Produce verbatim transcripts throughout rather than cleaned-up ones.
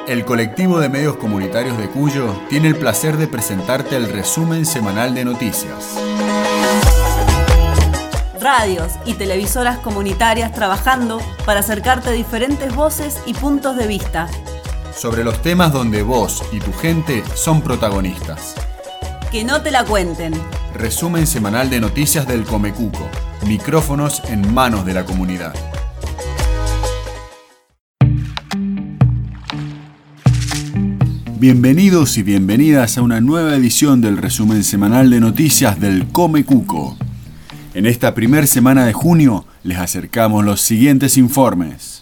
El colectivo de medios comunitarios de Cuyo tiene el placer de presentarte el resumen semanal de noticias. Radios y televisoras comunitarias trabajando para acercarte diferentes voces y puntos de vista sobre los temas donde vos y tu gente son protagonistas. Que no te la cuenten. Resumen semanal de noticias del Comecuco. Micrófonos en manos de la comunidad. Bienvenidos y bienvenidas a una nueva edición del resumen semanal de noticias del Comecuco. En esta primera semana de junio les acercamos los siguientes informes.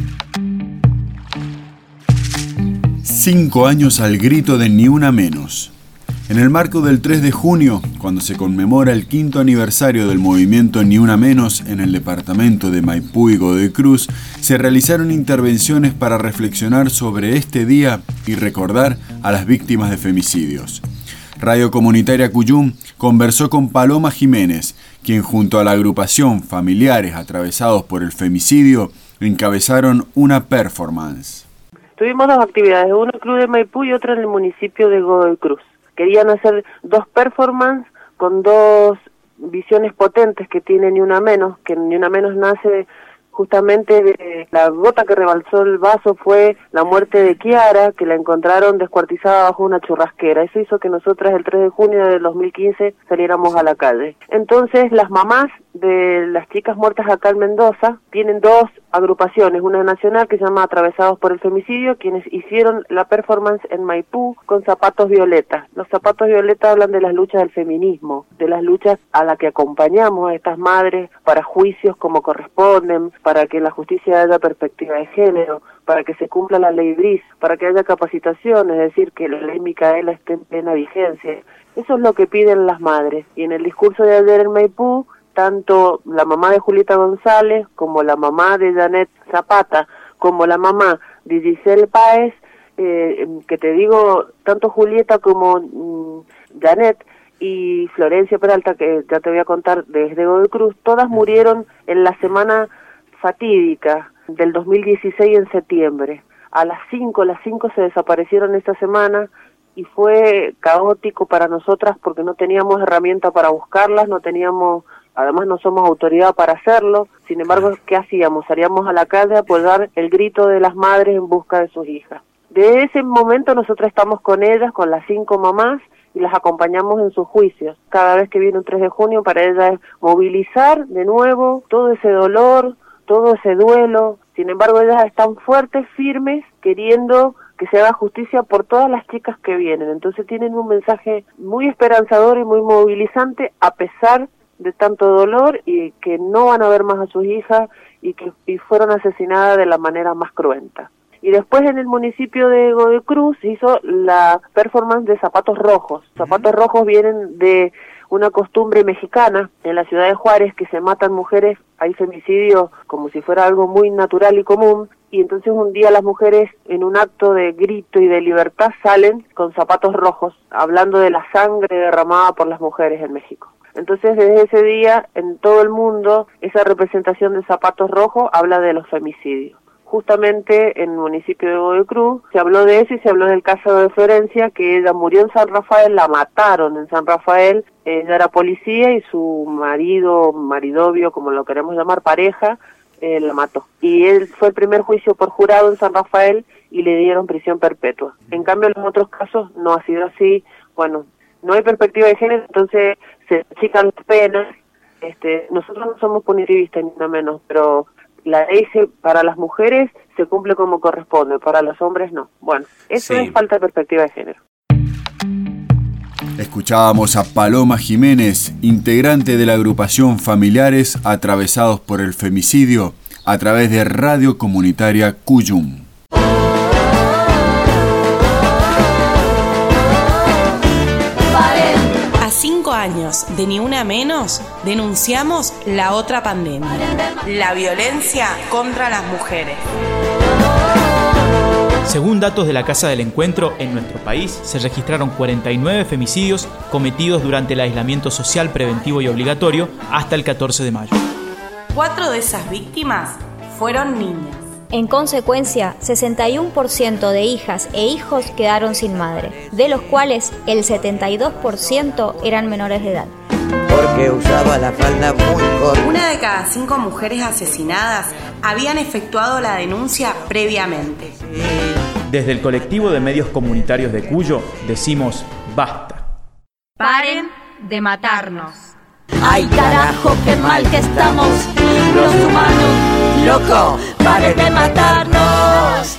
Cinco años al grito de Ni Una Menos. En el marco del tres de junio, cuando se conmemora el quinto aniversario del movimiento Ni Una Menos en el departamento de Maipú y Godoy Cruz, se realizaron intervenciones para reflexionar sobre este día y recordar a las víctimas de femicidios. Radio Comunitaria Cuyum conversó con Paloma Jiménez, quien junto a la agrupación Familiares Atravesados por el Femicidio encabezaron una performance. Tuvimos dos actividades, una en el Club de Maipú y otra en el municipio de Godoy Cruz. Querían hacer dos performances con dos visiones potentes que tiene Ni Una Menos, que Ni Una Menos nace justamente de la gota que rebalsó el vaso fue la muerte de Kiara, que la encontraron descuartizada bajo una churrasquera. Eso hizo que nosotras el tres de junio del dos mil quince saliéramos a la calle. Entonces las mamás de las chicas muertas acá en Mendoza tienen dos agrupaciones, una nacional que se llama Atravesados por el Femicidio, quienes hicieron la performance en Maipú con zapatos violetas. Los zapatos violetas hablan de las luchas del feminismo, de las luchas a las que acompañamos a estas madres para juicios como corresponden, para que la justicia haya perspectiva de género, para que se cumpla la ley Briz, para que haya capacitación, es decir, que la ley Micaela esté en plena vigencia. Eso es lo que piden las madres. Y en el discurso de ayer en Maipú, tanto la mamá de Julieta González, como la mamá de Janet Zapata, como la mamá de Giselle Páez, eh, que te digo, tanto Julieta como mm, Janet y Florencia Peralta, que ya te voy a contar desde Godoy Cruz, todas murieron en la semana fatídica del dos mil dieciséis en septiembre. A las cinco, las cinco se desaparecieron esta semana y fue caótico para nosotras porque no teníamos herramienta para buscarlas, no teníamos... Además no somos autoridad para hacerlo, sin embargo, ¿qué hacíamos? Salíamos a la calle a apoyar el grito de las madres en busca de sus hijas. De ese momento nosotros estamos con ellas, con las cinco mamás, y las acompañamos en sus juicios. Cada vez que viene un tres de junio para ellas es movilizar de nuevo todo ese dolor, todo ese duelo. Sin embargo, ellas están fuertes, firmes, queriendo que se haga justicia por todas las chicas que vienen. Entonces tienen un mensaje muy esperanzador y muy movilizante a pesar de tanto dolor y que no van a ver más a sus hijas y que y fueron asesinadas de la manera más cruenta. Y después en el municipio de Godoy Cruz hizo la performance de zapatos rojos. Zapatos rojos vienen de una costumbre mexicana en la ciudad de Juárez, que se matan mujeres, hay femicidios como si fuera algo muy natural y común, y entonces un día las mujeres en un acto de grito y de libertad salen con zapatos rojos, hablando de la sangre derramada por las mujeres en México. Entonces, desde ese día, en todo el mundo, esa representación de zapatos rojos habla de los femicidios. Justamente en el municipio de Godoy Cruz se habló de eso y se habló del caso de Florencia, que ella murió en San Rafael, la mataron en San Rafael, ella era policía y su marido, maridovio, como lo queremos llamar, pareja, eh, la mató. Y él fue el primer juicio por jurado en San Rafael y le dieron prisión perpetua. En cambio, en los otros casos no ha sido así. Bueno, no hay perspectiva de género, entonces se achican las penas. Este, nosotros no somos punitivistas ni nada menos, pero la ley se, para las mujeres se cumple como corresponde, para los hombres no. Bueno, eso sí. Es falta de perspectiva de género. Escuchábamos a Paloma Jiménez, integrante de la agrupación Familiares Atravesados por el Femicidio, a través de Radio Comunitaria Cuyum. Años de Ni Una Menos, denunciamos la otra pandemia, la violencia contra las mujeres. Según datos de la Casa del Encuentro, en nuestro país se registraron cuarenta y nueve femicidios cometidos durante el aislamiento social preventivo y obligatorio hasta el catorce de mayo. Cuatro de esas víctimas fueron niñas. En consecuencia, sesenta y uno por ciento de hijas e hijos quedaron sin madre, de los cuales el setenta y dos por ciento eran menores de edad. Porque usaba la falda muy corta. Una de cada cinco mujeres asesinadas habían efectuado la denuncia previamente. Desde el colectivo de medios comunitarios de Cuyo decimos basta. Paren de matarnos. ¡Ay, carajo, qué mal que estamos los humanos! ¡Loco, paren de matarnos!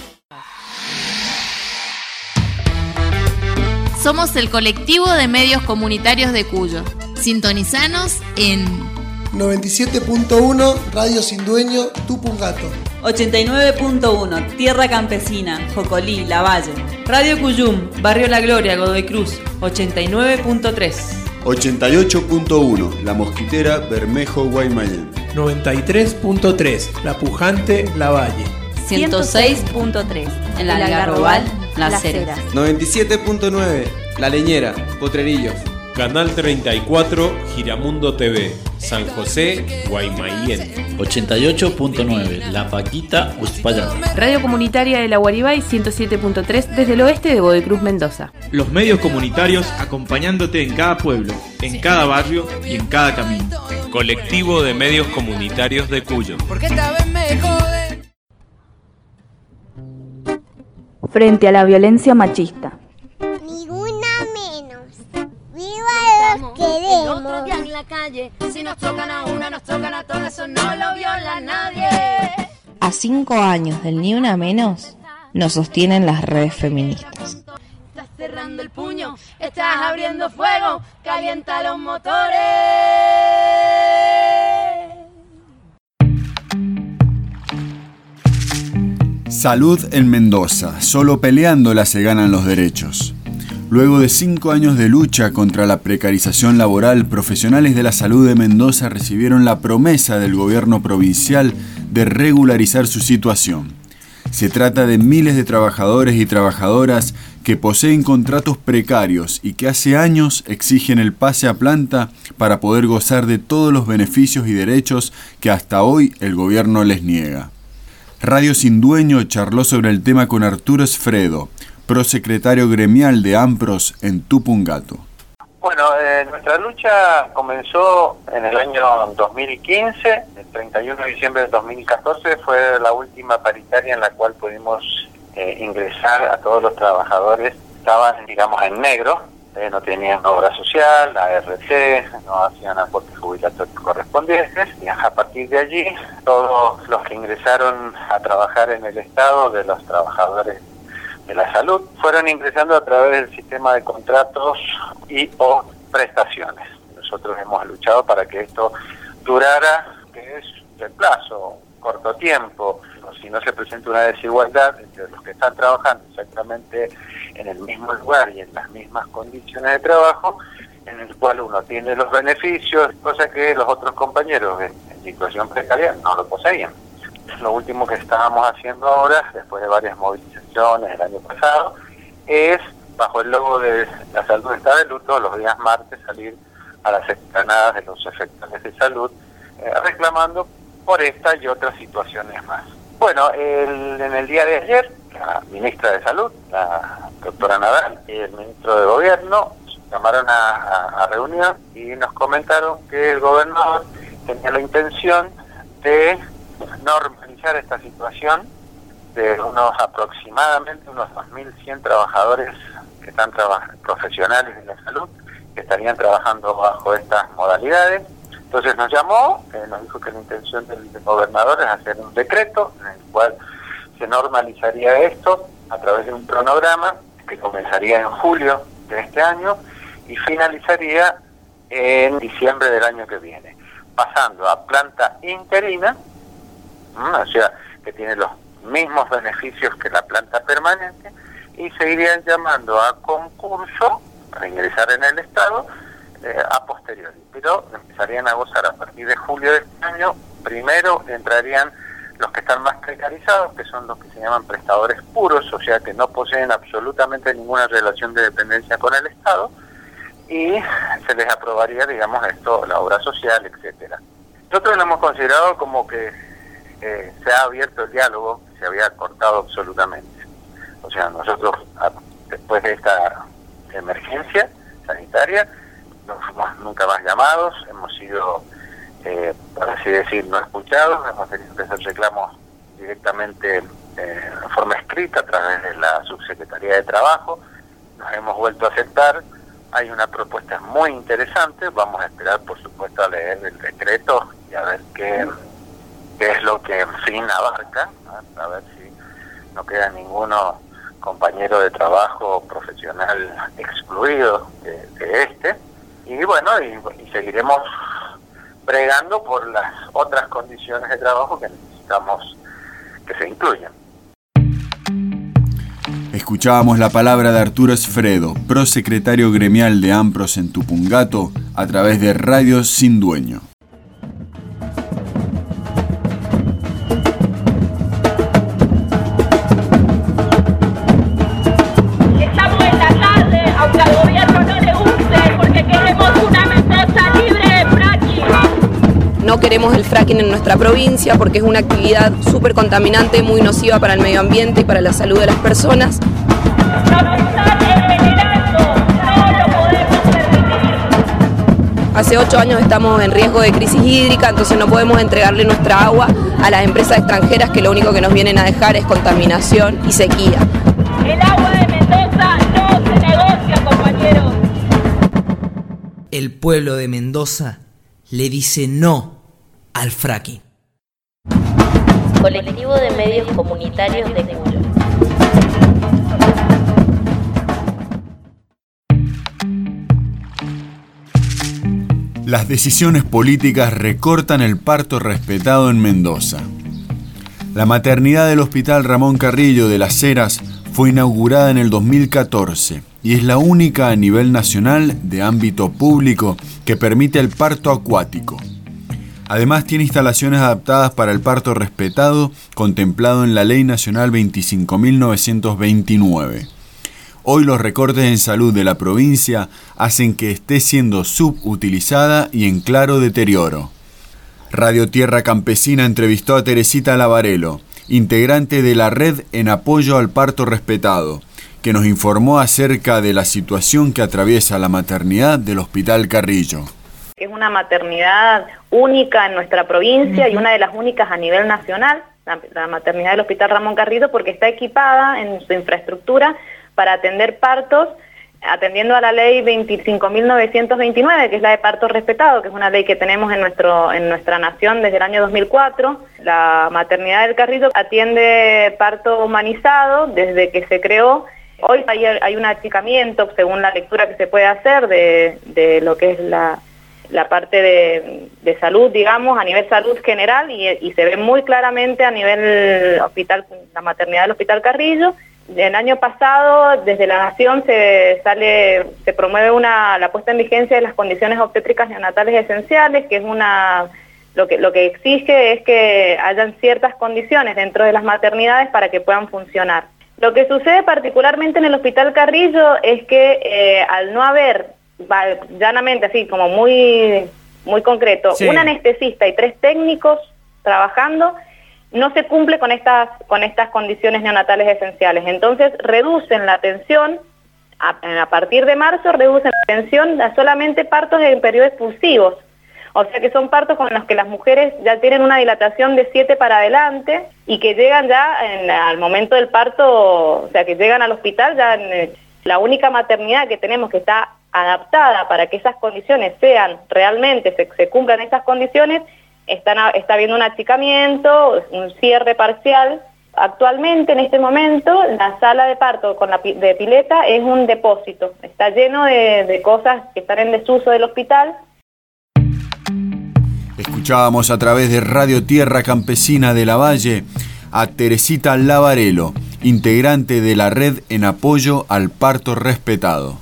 Somos el colectivo de medios comunitarios de Cuyo. Sintonizanos en noventa y siete punto uno Radio Sin Dueño, Tupungato. ochenta y nueve punto uno Tierra Campesina, Jocolí, Lavalle. Radio Cuyum, Barrio La Gloria, Godoy Cruz. ochenta y nueve punto tres ochenta y ocho punto uno La Mosquitera, Bermejo, Guaymallén. noventa y tres punto tres La Pujante, Lavalle. ciento seis punto tres en la Algarrobal, Las Heras. noventa y siete punto nueve La Leñera, Potrerillos. Canal treinta y cuatro, Giramundo T V, San José, Guaymallén. ochenta y ocho punto nueve La Paquita, Uspallata. Radio Comunitaria de la Guaribay, ciento siete punto tres desde el oeste de Godoy Cruz, Mendoza. Los medios comunitarios acompañándote en cada pueblo, en cada barrio y en cada camino. Colectivo de medios comunitarios de Cuyo. Porque esta vez me jode. Frente a la violencia machista. El otro día en la calle, si nos tocan a una, nos tocan a todas, eso no lo viola nadie. A cinco años del Ni Una Menos, nos sostienen las redes feministas. Estás cerrando el puño, estás abriendo fuego, calienta los motores. Salud en Mendoza, solo peleándola se ganan los derechos. Luego de cinco años de lucha contra la precarización laboral, profesionales de la salud de Mendoza recibieron la promesa del gobierno provincial de regularizar su situación. Se trata de miles de trabajadores y trabajadoras que poseen contratos precarios y que hace años exigen el pase a planta para poder gozar de todos los beneficios y derechos que hasta hoy el gobierno les niega. Radio Sin Dueño charló sobre el tema con Arturo Esfredo, prosecretario gremial de AMPROS en Tupungato. Bueno, eh, nuestra lucha comenzó en el año dos mil quince, el treinta y uno de diciembre de dos mil catorce fue la última paritaria en la cual pudimos eh, ingresar a todos los trabajadores que estaban, digamos, en negro, eh, no tenían obra social, la R T, no hacían aportes jubilatorios correspondientes, y a partir de allí todos los que ingresaron a trabajar en el Estado, de los trabajadores de la salud, fueron ingresando a través del sistema de contratos y o prestaciones. Nosotros hemos luchado para que esto durara, que es el plazo, corto tiempo, si no se presenta una desigualdad entre los que están trabajando exactamente en el mismo lugar y en las mismas condiciones de trabajo, en el cual uno tiene los beneficios, cosa que los otros compañeros en, en situación precaria no lo poseían. Lo último que estábamos haciendo ahora, después de varias movilizaciones el año pasado, es, bajo el logo de la salud está de luto, los días martes salir a las explanadas de los efectores de salud, eh, reclamando por esta y otras situaciones más. Bueno, el, en el día de ayer, la ministra de Salud, la doctora Nadal, y el ministro de Gobierno llamaron a, a, a reunión y nos comentaron que el gobernador tenía la intención de normalizar esta situación de unos aproximadamente unos dos mil cien trabajadores que están traba- profesionales de la salud que estarían trabajando bajo estas modalidades. Entonces nos llamó, eh, nos dijo que la intención del, del gobernador es hacer un decreto en el cual se normalizaría esto a través de un cronograma que comenzaría en julio de este año y finalizaría en diciembre del año que viene, pasando a planta interina, o sea, que tiene los mismos beneficios que la planta permanente, y seguirían llamando a concurso para ingresar en el Estado eh, a posteriori, pero empezarían a gozar a partir de julio de este año. Primero entrarían los que están más precarizados, que son los que se llaman prestadores puros, o sea que no poseen absolutamente ninguna relación de dependencia con el Estado, y se les aprobaría, digamos, esto, la obra social, etcétera. Nosotros lo hemos considerado como que eh, se ha abierto el diálogo, se había cortado absolutamente. O sea, nosotros, a, después de esta emergencia sanitaria, no fuimos nunca más llamados, hemos sido, eh, por así decir, no escuchados, hemos tenido que hacer reclamos directamente eh, en forma escrita a través de la Subsecretaría de Trabajo. Nos hemos vuelto a aceptar, hay una propuesta muy interesante, vamos a esperar por supuesto a leer el decreto y a ver qué, qué es lo que en fin abarca, ¿no? A ver si no queda ninguno compañero de trabajo profesional excluido de, de este, y bueno, y, y seguiremos bregando por las otras condiciones de trabajo que necesitamos que se incluyan. Escuchábamos la palabra de Arturo Esfredo, prosecretario gremial de AMPROS en Tupungato, a través de Radio Sin Dueño. Estamos en la calle, aunque al gobierno no le guste, porque queremos una Mendoza libre de fracking. No queremos el fracking en nuestra provincia porque es una actividad súper contaminante, muy nociva para el medio ambiente y para la salud de las personas. Nos están envenenando, no lo podemos permitir. Hace ocho años estamos en riesgo de crisis hídrica, entonces no podemos entregarle nuestra agua a las empresas extranjeras que lo único que nos vienen a dejar es contaminación y sequía. El agua de Mendoza no se negocia, compañeros. El pueblo de Mendoza le dice no al fracking. Colectivo de Medios Comunitarios de Cuyo. Las decisiones políticas recortan el parto respetado en Mendoza. La maternidad del Hospital Ramón Carrillo de Las Heras fue inaugurada en el dos mil catorce y es la única a nivel nacional de ámbito público que permite el parto acuático. Además tiene instalaciones adaptadas para el parto respetado contemplado en la Ley Nacional veinticinco mil novecientos veintinueve. Hoy los recortes en salud de la provincia hacen que esté siendo subutilizada y en claro deterioro. Radio Tierra Campesina entrevistó a Teresita Lavarello, integrante de la Red en Apoyo al Parto Respetado, que nos informó acerca de la situación que atraviesa la maternidad del Hospital Carrillo. Es una maternidad única en nuestra provincia y una de las únicas a nivel nacional, la, la maternidad del Hospital Ramón Carrillo, porque está equipada en su infraestructura para atender partos, atendiendo a la ley veinticinco mil novecientos veintinueve, que es la de parto respetado, que es una ley que tenemos en, nuestro, en nuestra nación desde el año dos mil cuatro. La maternidad del Carrillo atiende parto humanizado desde que se creó. Hoy hay, hay un achicamiento, según la lectura que se puede hacer, de, de lo que es la, la parte de, de salud, digamos, a nivel salud general, y, y se ve muy claramente a nivel hospital, la maternidad del Hospital Carrillo. El año pasado, desde la Nación, se sale, se promueve una, la puesta en vigencia de las condiciones obstétricas neonatales esenciales, que es una, lo que, lo que exige es que hayan ciertas condiciones dentro de las maternidades para que puedan funcionar. Lo que sucede particularmente en el Hospital Carrillo es que eh, al no haber, llanamente así, como muy, muy concreto, sí, un anestesista y tres técnicos trabajando, no se cumple con estas, con estas condiciones neonatales esenciales. Entonces reducen la atención, a, a partir de marzo reducen la atención a solamente partos en periodos expulsivos. O sea que son partos con los que las mujeres ya tienen una dilatación de siete para adelante y que llegan ya en, al momento del parto, o sea que llegan al hospital ya en la única maternidad que tenemos que está adaptada para que esas condiciones sean realmente, se, se cumplan esas condiciones. Están, está habiendo un achicamiento, un cierre parcial. Actualmente, en este momento, la sala de parto con la de pileta es un depósito. Está lleno de, de cosas que están en desuso del hospital. Escuchábamos a través de Radio Tierra Campesina de la Valle a Teresita Lavarello, integrante de la Red en Apoyo al Parto Respetado.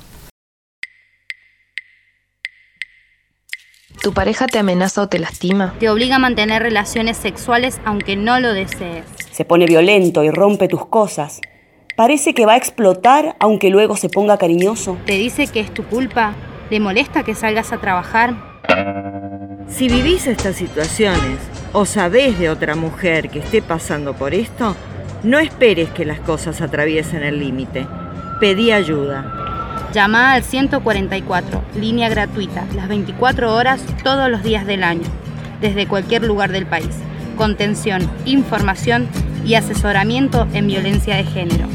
¿Tu pareja te amenaza o te lastima? Te obliga a mantener relaciones sexuales aunque no lo desees. Se pone violento y rompe tus cosas. Parece que va a explotar aunque luego se ponga cariñoso. Te dice que es tu culpa. ¿Le molesta que salgas a trabajar? Si vivís estas situaciones, o sabés de otra mujer que esté pasando por esto, no esperes que las cosas atraviesen el límite. Pedí ayuda. Llama al ciento cuarenta y cuatro, línea gratuita, las veinticuatro horas, todos los días del año, desde cualquier lugar del país. Contención, información y asesoramiento en violencia de género.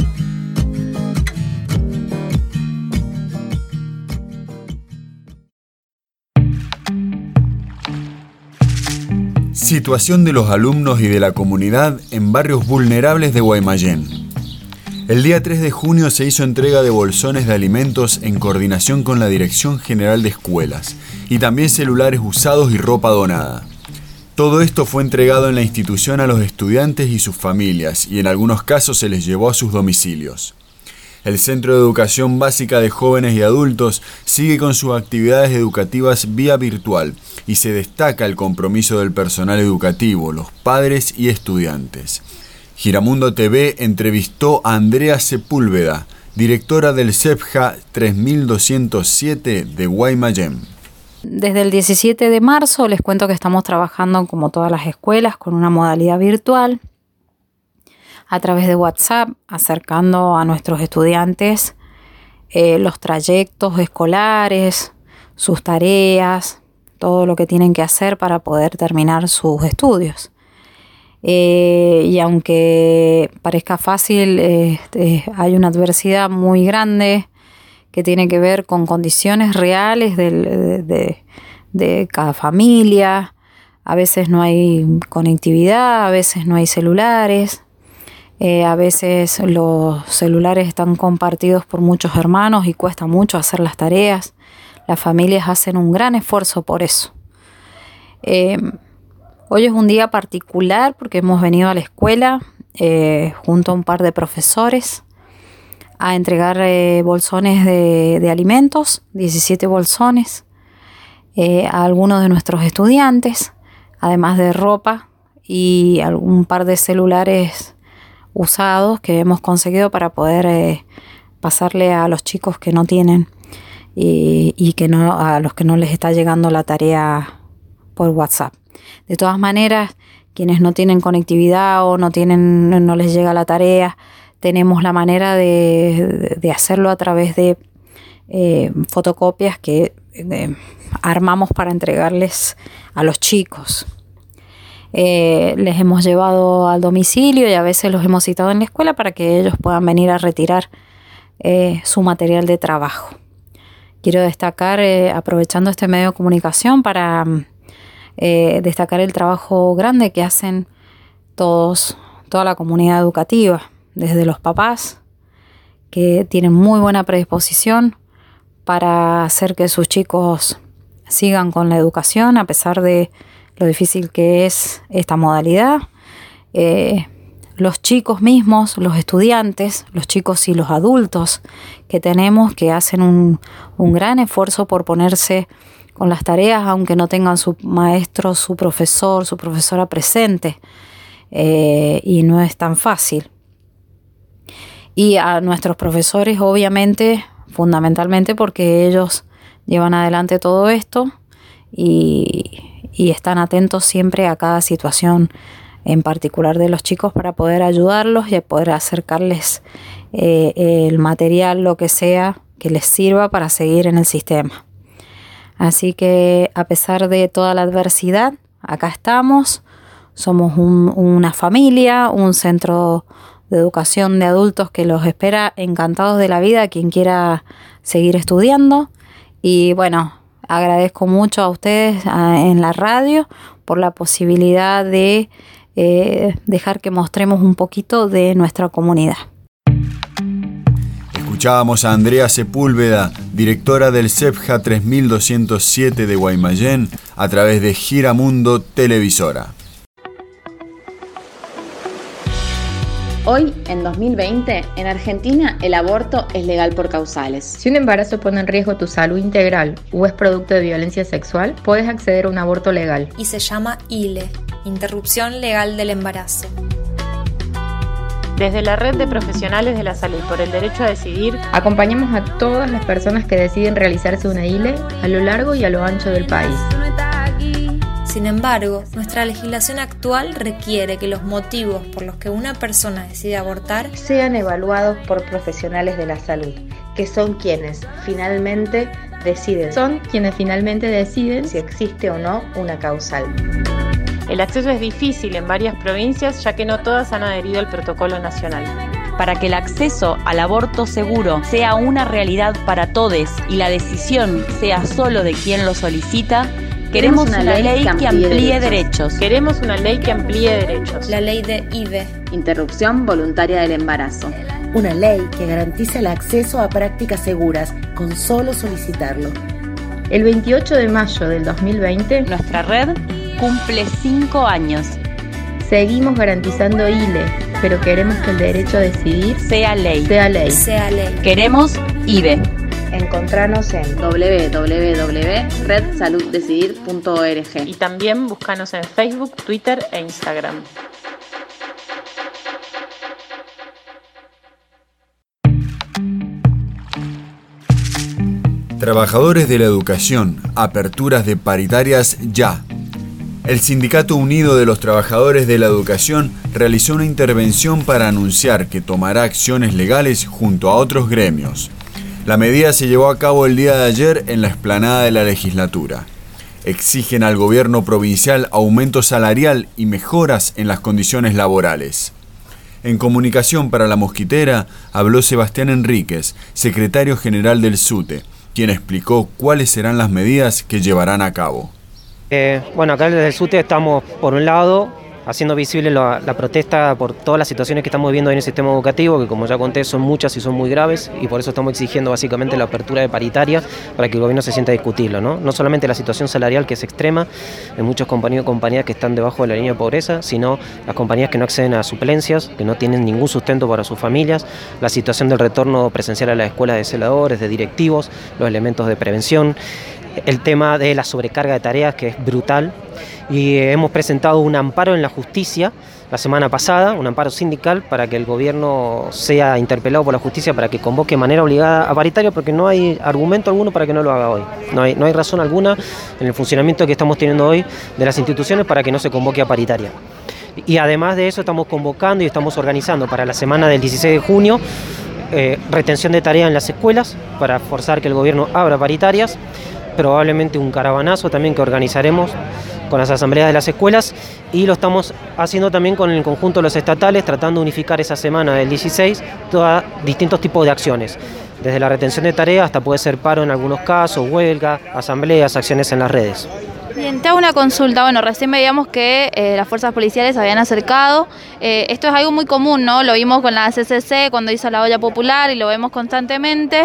Situación de los alumnos y de la comunidad en barrios vulnerables de Guaymallén. El día tres de junio se hizo entrega de bolsones de alimentos en coordinación con la Dirección General de Escuelas y también celulares usados y ropa donada. Todo esto fue entregado en la institución a los estudiantes y sus familias y en algunos casos se les llevó a sus domicilios. El Centro de Educación Básica de Jóvenes y Adultos sigue con sus actividades educativas vía virtual y se destaca el compromiso del personal educativo, los padres y estudiantes. Giramundo T V entrevistó a Andrea Sepúlveda, directora del CEPJA tres mil doscientos siete de Guaymallén. Desde el diecisiete de marzo les cuento que estamos trabajando como todas las escuelas con una modalidad virtual a través de WhatsApp, acercando a nuestros estudiantes eh, los trayectos escolares, sus tareas, todo lo que tienen que hacer para poder terminar sus estudios. Eh, y aunque parezca fácil, eh, eh, hay una adversidad muy grande que tiene que ver con condiciones reales del, de, de, de cada familia. A veces no hay conectividad, a veces no hay celulares, eh, a veces los celulares están compartidos por muchos hermanos y cuesta mucho hacer las tareas. Las familias hacen un gran esfuerzo por eso. Eh, hoy es un día particular porque hemos venido a la escuela eh, junto a un par de profesores a entregar eh, bolsones de, de alimentos, diecisiete bolsones, eh, a algunos de nuestros estudiantes, además de ropa y algún par de celulares usados que hemos conseguido para poder eh, pasarle a los chicos que no tienen y, y que no, a los que no les está llegando la tarea por WhatsApp. De todas maneras, quienes no tienen conectividad o no tienen, no les llega la tarea, tenemos la manera de, de hacerlo a través de eh, fotocopias que eh, armamos para entregarles a los chicos. Eh, les hemos llevado al domicilio y a veces los hemos citado en la escuela para que ellos puedan venir a retirar eh, su material de trabajo. Quiero destacar, eh, aprovechando este medio de comunicación, para eh, destacar el trabajo grande que hacen todos, toda la comunidad educativa. Desde los papás, que tienen muy buena predisposición para hacer que sus chicos sigan con la educación a pesar de lo difícil que es esta modalidad. Eh, los chicos mismos, los estudiantes, los chicos y los adultos que tenemos, que hacen un, un gran esfuerzo por ponerse con las tareas, aunque no tengan su maestro, su profesor, su profesora presente, eh, y no es tan fácil. Y a nuestros profesores, obviamente, fundamentalmente porque ellos llevan adelante todo esto y, y están atentos siempre a cada situación en particular de los chicos para poder ayudarlos y poder acercarles eh, el material, lo que sea, que les sirva para seguir en el sistema. Así que a pesar de toda la adversidad, acá estamos, somos un, una familia, un centro de educación de adultos que los espera encantados de la vida, quien quiera seguir estudiando. Y bueno, agradezco mucho a ustedes a, en la radio por la posibilidad de eh, dejar que mostremos un poquito de nuestra comunidad. Escuchábamos a Andrea Sepúlveda, directora del CEPJA tres mil doscientos siete de Guaymallén, a través de Giramundo Televisora. Hoy, en dos mil veinte, en Argentina el aborto es legal por causales. Si un embarazo pone en riesgo tu salud integral o es producto de violencia sexual, puedes acceder a un aborto legal. Y se llama I L E, Interrupción Legal del Embarazo. Desde la Red de Profesionales de la Salud por el Derecho a Decidir, acompañamos a todas las personas que deciden realizarse una I L E a lo largo y a lo ancho del país. Sin embargo, nuestra legislación actual requiere que los motivos por los que una persona decide abortar sean evaluados por profesionales de la salud, que son quienes finalmente deciden. Son quienes finalmente deciden si existe o no una causal. El acceso es difícil en varias provincias, ya que no todas han adherido al protocolo nacional. Para que el acceso al aborto seguro sea una realidad para todos y la decisión sea solo de quien lo solicita, queremos una, una ley, ley que amplíe, amplíe derechos. derechos. Queremos una ley que amplíe derechos. La ley de I V E. Interrupción voluntaria del embarazo. Una ley que garantice el acceso a prácticas seguras con solo solicitarlo. El veintiocho de mayo del dos mil veinte, nuestra red cumple cinco años. Seguimos garantizando I L E, pero queremos que el derecho a decidir sea ley. Sea ley. Sea ley. Queremos I V E. Encontranos en doble u doble u doble u punto red salud decidir punto org. Y también búscanos en Facebook, Twitter e Instagram. Trabajadores de la educación, aperturas de paritarias ya. El Sindicato Unido de los Trabajadores de la Educación realizó una intervención para anunciar que tomará acciones legales junto a otros gremios. La medida se llevó a cabo el día de ayer en la explanada de la legislatura. Exigen al gobierno provincial aumento salarial y mejoras en las condiciones laborales. En comunicación para La Mosquitera habló Sebastián Enríquez, secretario general del SUTE, quien explicó cuáles serán las medidas que llevarán a cabo. Eh, bueno, acá desde el SUTE estamos, por un lado, haciendo visible la, la protesta por todas las situaciones que estamos viviendo en el sistema educativo, que como ya conté son muchas y son muy graves, y por eso estamos exigiendo básicamente la apertura de paritaria para que el gobierno se sienta a discutirlo, ¿no? No solamente la situación salarial, que es extrema en muchos compañeros y compañías que están debajo de la línea de pobreza, sino las compañías que no acceden a suplencias, que no tienen ningún sustento para sus familias, la situación del retorno presencial a las escuelas de celadores, de directivos, los elementos de prevención, el tema de la sobrecarga de tareas, que es brutal, y hemos presentado un amparo en la justicia la semana pasada, un amparo sindical para que el gobierno sea interpelado por la justicia para que convoque de manera obligada a paritaria, porque no hay argumento alguno para que no lo haga hoy. No hay, no hay razón alguna en el funcionamiento que estamos teniendo hoy de las instituciones para que no se convoque a paritaria. Y además de eso estamos convocando y estamos organizando para la semana del dieciséis de junio eh, retención de tareas en las escuelas para forzar que el gobierno abra paritarias, probablemente un caravanazo también que organizaremos con las asambleas de las escuelas, y lo estamos haciendo también con el conjunto de los estatales, tratando de unificar esa semana del dieciséis todos distintos tipos de acciones, desde la retención de tareas hasta puede ser paro en algunos casos, huelga, asambleas, acciones en las redes. Bien, te hago una consulta. Bueno, recién veíamos que eh, las fuerzas policiales habían acercado. Eh, esto es algo muy común, ¿no? Lo vimos con la C C C cuando hizo la olla popular y lo vemos constantemente.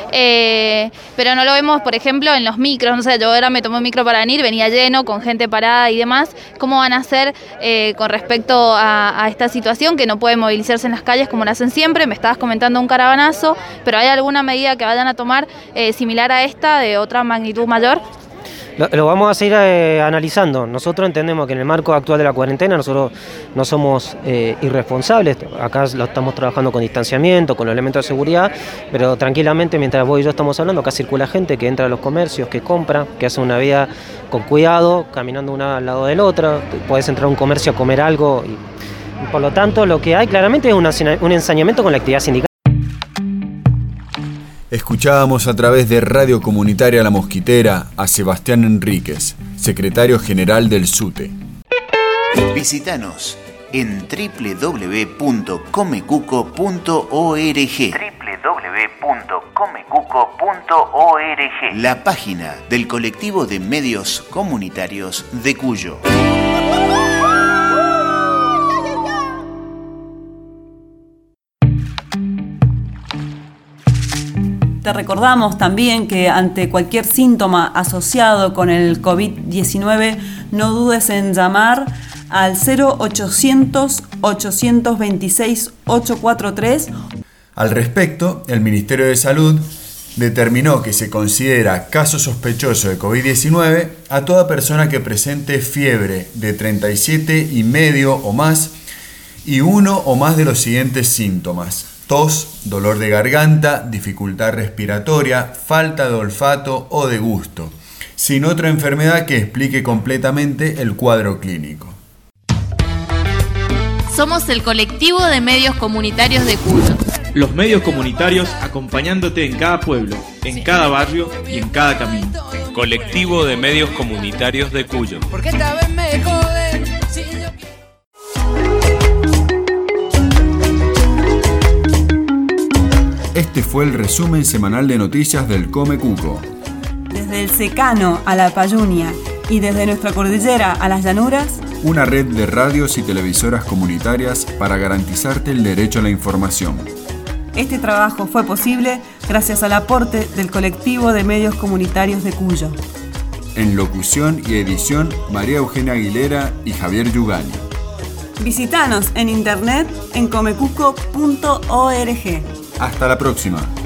Eh, pero no lo vemos, por ejemplo, en los micros. No sé, yo ahora me tomé un micro para venir, venía lleno, con gente parada y demás. ¿Cómo van a hacer eh, con respecto a, a esta situación que no puede movilizarse en las calles como lo hacen siempre? Me estabas comentando un caravanazo, pero ¿hay alguna medida que vayan a tomar eh, similar a esta, de otra magnitud mayor? Lo, lo vamos a seguir eh, analizando. Nosotros entendemos que en el marco actual de la cuarentena nosotros no somos eh, irresponsables. Acá lo estamos trabajando con distanciamiento, con los elementos de seguridad, pero tranquilamente mientras vos y yo estamos hablando, acá circula gente que entra a los comercios, que compra, que hace una vida con cuidado, caminando una al lado del otro. Podés entrar a un comercio a comer algo y, y por lo tanto lo que hay claramente es una, un ensañamiento con la actividad sindical. Escuchábamos a través de Radio Comunitaria La Mosquitera a Sebastián Enríquez, secretario general del SUTE. Visítanos en doble u doble u doble u punto comecuco punto org. doble u doble u doble u punto comecuco punto org. La página del colectivo de medios comunitarios de Cuyo. Te recordamos también que ante cualquier síntoma asociado con el COVID diecinueve, no dudes en llamar al cero ochocientos, ochocientos veintiséis, ochocientos cuarenta y tres. Al respecto, el Ministerio de Salud determinó que se considera caso sospechoso de COVID diecinueve a toda persona que presente fiebre de treinta y siete y medio o más y uno o más de los siguientes síntomas: tos, dolor de garganta, dificultad respiratoria, falta de olfato o de gusto, sin otra enfermedad que explique completamente el cuadro clínico. Somos el colectivo de medios comunitarios de Cuyo. Los medios comunitarios acompañándote en cada pueblo, en cada barrio y en cada camino. Colectivo de medios comunitarios de Cuyo. Porque esta vez me joden, si yo... Este fue el resumen semanal de noticias del Come Cuco. Desde el secano a la Payunia y desde nuestra cordillera a las llanuras, una red de radios y televisoras comunitarias para garantizarte el derecho a la información. Este trabajo fue posible gracias al aporte del colectivo de medios comunitarios de Cuyo. En locución y edición, María Eugenia Aguilera y Javier Yugani. Visítanos en internet en comecuco punto org. Hasta la próxima.